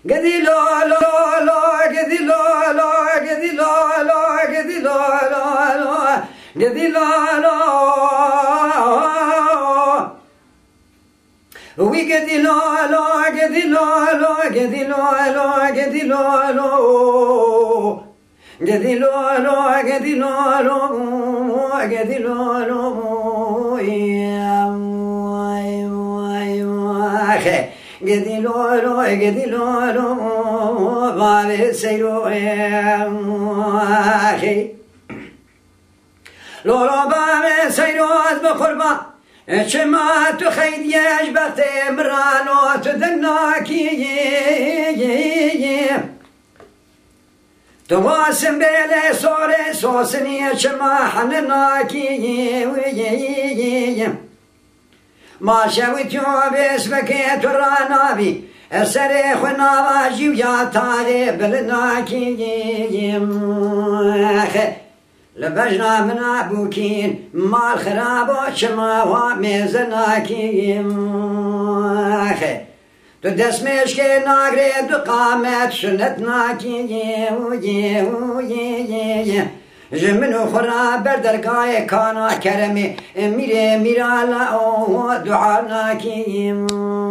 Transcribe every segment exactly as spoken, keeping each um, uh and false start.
قدي لا لا لا قدي لا لا قدي لا لا قدي لا لا لا قدي لا لا وي قدي لا لا قدي لا لا قدي لا لا قدي لا لا قدي لا لا قدي لا لا قدي لا لا قدي لولو قدي لولو بابي سيرو اخي لولو بابي سيرو از بقربا شما تو خيديش بختي مرانو تدناكي تو واسم بيلي صوري صوصني شما حنناكي ما شويت يوبس بكيت ورانابي السريخ وناباجي ويا تالي بلناكي لبجنا من ابوكين مال خرابو شما وميزناكي تو دسمش كي ناغري دو قامت سنتناكي جمنو خرا بردرگاه کانا کرمی میره میرالا او دعانا کیم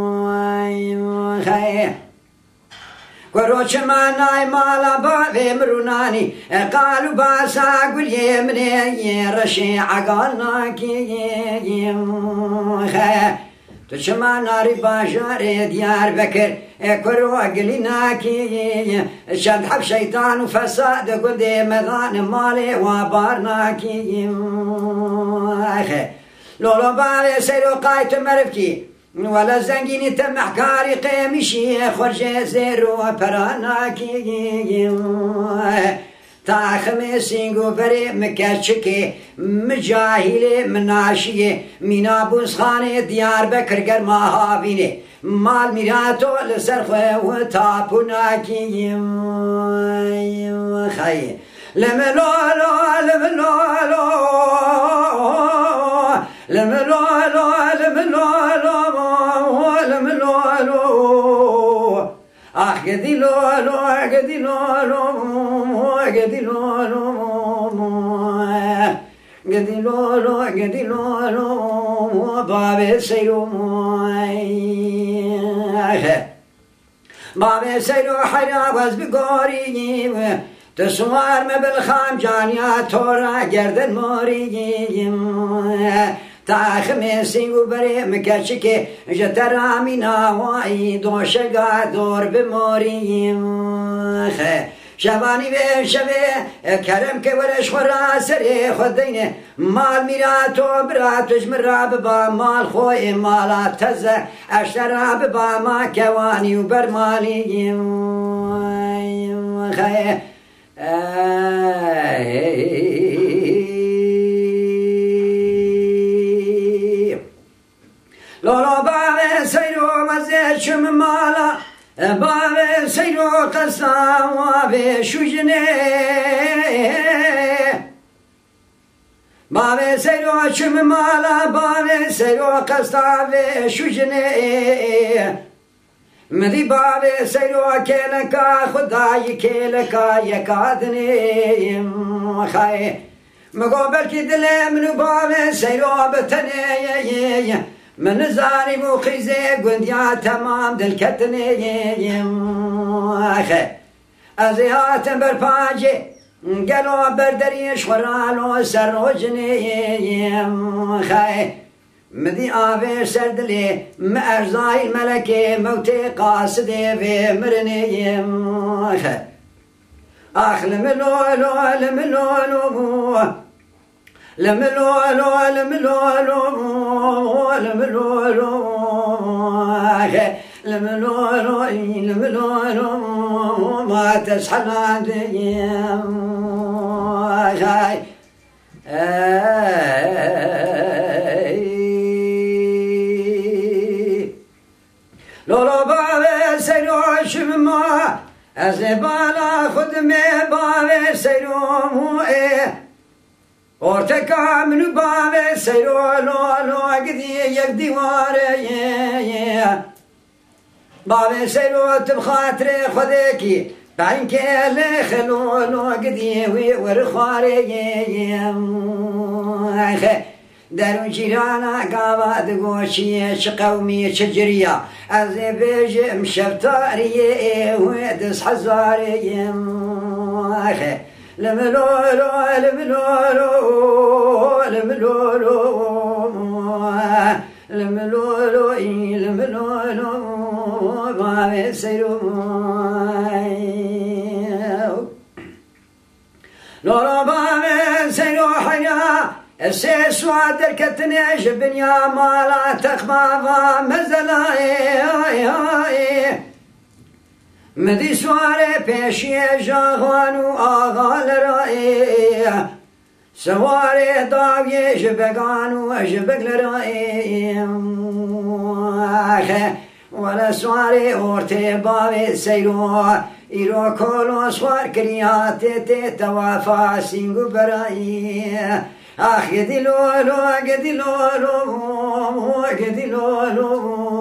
خیر گروچ منای مالا با مرونانی قالو باسا گلی منی رشی عقالنا کیم خیر تو چما ناری باشار دیار بکر کرو اقلی ناکی شد حب شیطان و فساد قل دی مدان مالی و بار ناکی لولو بالي سيرو قايت مرفكي ولا زنجيني تمح كاري قيمشي خرج زيرو براناكي تا خمسينغو بري مكاشكي مجاهلي مناشيه مينا بوسخاني ديار بكر قرما هابيني مال ميراتو لسرخه وتابوناكي خي لملولو لملولو لملولو لملولو لملولو اخ قدي لولو قدي لولو قدي لولو قدي لولو قدي لولو بابي سيرو بابي سيرو حراوز بقوري تسوار ما بالخام جانيا تورا گردن موري تاخمي سينغو بري مكاشكي جترامي ناواي دوشگا دور بموري شباني به شبه کرم که ورش خورا سری خودینه مال میراتو براتوش مراب با مال خوی مالات تزه اشتراب با ما کوانی و برمالی خیه لولو بابه سيرو مزه شم مالا بابه سيرو قصا وابه شجنه بابه سيرو شم مالا بابه سيرو قصا وابه شجنه مدی بابه سیرو کلکا خدای کلکا یکادنی خای مگو بلکی دل منو بابه سیرو بتنی من زاری مو خیزه گندیا تمام دل کتنی خای از یاتم بر پاجه گلو بردریش خورالو سر و جنی خای مدي آبي سردلي مأرزاي الملكي موتي قاصدي في مرني آخ لملولو لملولو لملولو لملولو لملولو لملولو لملولو ما تسحل عندي لولو بابه سيرو شمما از بالا خدمه بابه سيرو موئه ارتكا منو بابه سيرو لولو قدي يك ديواره بابي سيروت بخاطر خذيكي بعين كل خلولو قديوي ورخاري دارو جيرانا قابا دقوشي شقومي شجريا أزي بيجم شفتاري ودس حزاري لملولو لملولو لملولو لملولو لملولو ما يسيرو لورو ما يسيرو حيا السيس وادر كتني جبنيا مالا تخمافا مزلاي مدي سواري بيشي جاغوانو آغال رأي سواري داوي جبقانو جبق لرأي ولا سواري اورتي بابي سيرو إيرو كولو سوار كرياتي تتوافا سينغو برأي آخ يدي لولو قدي لولو قدي لولو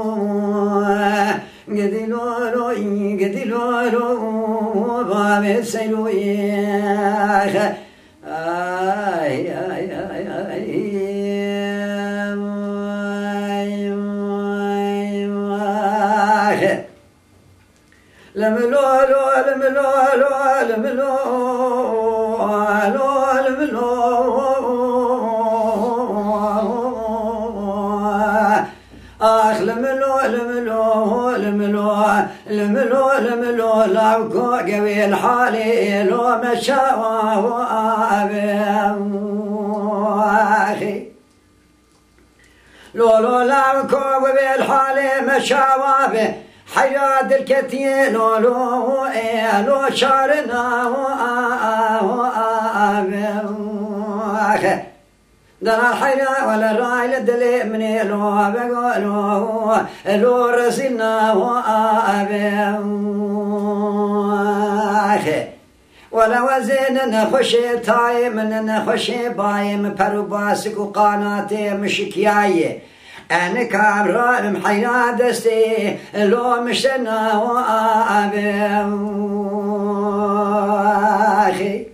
قدي لولو قدي لولو بابي سيرو آخ آي آي آي آي لملولو لملولو لملولو لملولو آخ لملو لملو لملو لملو لملو لو قوي الحالي لو مشاوى أخي لو لو لو قوي الحالي مشاوى حياة الكتين لو لو شارنا أخي درا الحياة ولا الراي لدلي مني لو بقولو لو رسلنا أخي ولا وزين نخشي تايم نخشي بايم برو باسك وقاناتي مشكياي أنا كامرا محينا دستي لو مشنا أخي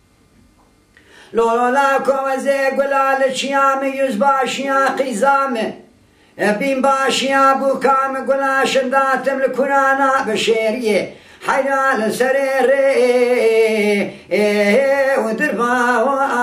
لو لاكو زي قلال شيام يزباشيا قيزامه بين باشيا بوكام قلا شنداتم لكنانا بشيريه حيال سريري ودربا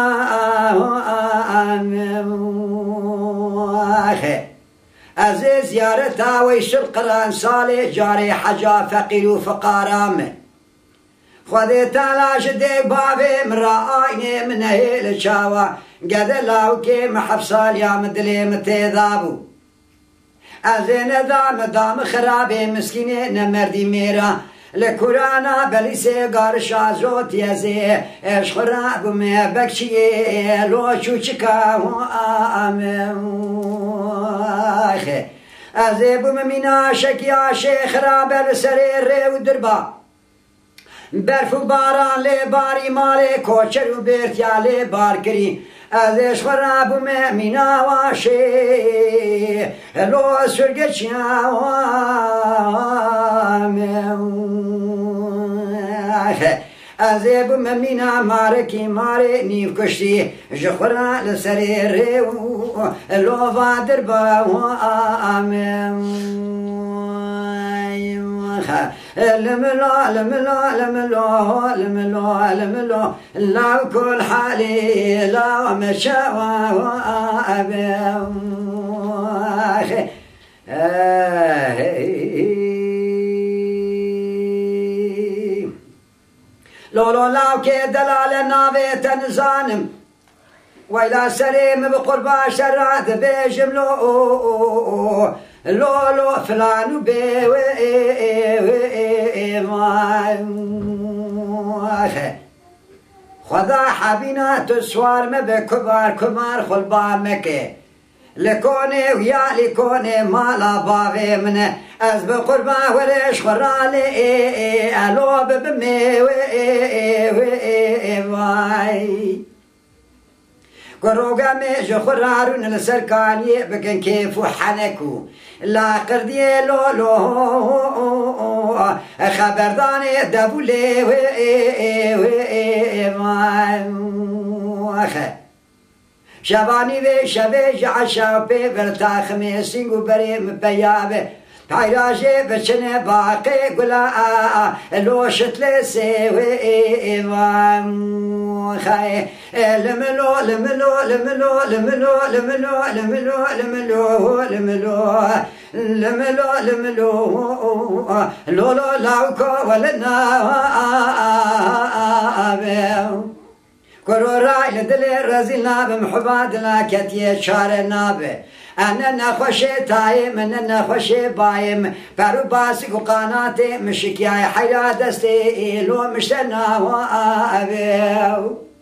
أخي أزي زيارتا ويش القرآن صالح جاري حجا فقير وفقارامه خذي تلاش دي بابي مرائيني من هيل شاوا قد لاوكي محفصال يا مدلي متذابو أزين دام دام خرابي مسكيني نمردي ميرا لكورانا بليسي قارشا زوت يزي اش خراب ما بكشي لو شوشكا أخي أزيبو ممينا شكيا شيخ رابل سرير ودربا برف و باران لي باري مالي كوچر و بيرتيا لي بار كري ازش خراب و مينا واشي لو سرگچيا ازيبو ممينا ماركي ماري نيف كشتي جخورا لسرير لو فادر با لملو لملو لملو لملو لملو لا كل حالي لا مشاوى أخي لو لو لاو كي دلال نابي تنزانم وإلى سريم بقربا شرات بجملو لو لو فلان بي خدا حبينا تسوار ما بكبار كمار خلبا مكي لكوني ويا لكوني مالا باغي من از بقربا ورش خرالي الو ببمي قروقا ميجو خرارون لسركاني بكن كيف وحنكو لا قردي لولو خبرداني دبولي شباني بي شبي عشا بي برتا خميسين وبريم بيابي علاجي بچنه باقي قلا لوشت لسيوي إيمان خاي لملو لملو لملو لملو لملو لملو لملو لملو لملو لملو لولو لاوكو ولنا كروراي لدلي رزينا بمحبادنا كتيه شار نابه أنا نخوشي تايم أنا نخوشي بايم فرو باسك وقناتي مشكياي حيا دستي لو مشتنا وابيو